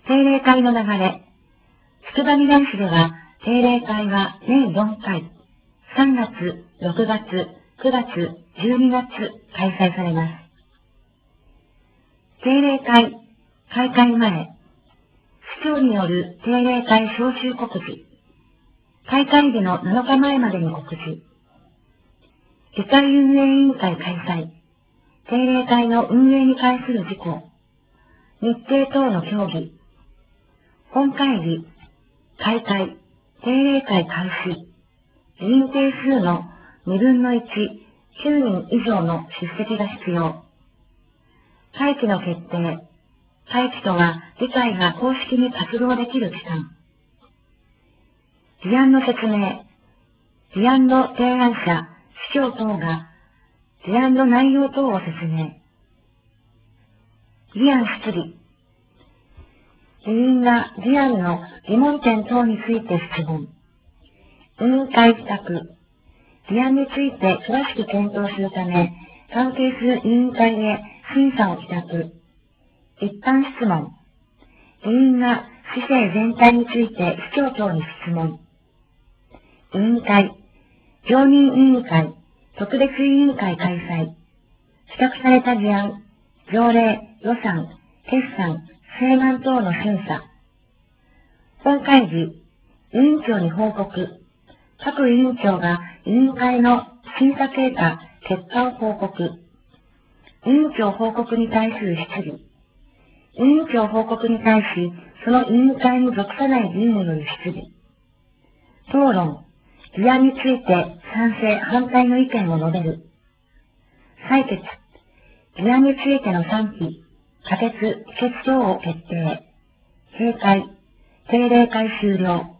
定例会の流れ。つくばみらい市では、定例会は年4回、3月、6月、9月、12月開催されます。定例会、開会前、市長による定例会招集告示、開会日の7日前までに告示、議会運営委員会開催、定例会の運営に関する事項、日程等の協議、本会議、開会、定例会開始、議員定数の2分の1、9人以上の出席が必要。会期の決定。会期とは、議会が公式に活動できる期間。議案の説明。議案の提案者、市長等が、議案の内容等を説明。議案質疑。議員が議案の疑問点等について質問。委員会付託。議案について詳しく検討するため、関係する委員会へ審査を付託。一般質問。議員が市政全体について市長等に質問。委員会、常任委員会、特別委員会開催。付託された議案、条例、予算、決算、請願等の審査。本会議、委員長に報告。各委員長が委員会の審査経過、結果を報告。委員長報告に対する質疑。委員長報告に対し、その委員会に属さない議員による質疑。討論。議案について賛成、反対の意見を述べる。採決。議案についての賛否、可決、否決等を決定。閉会。定例会終了。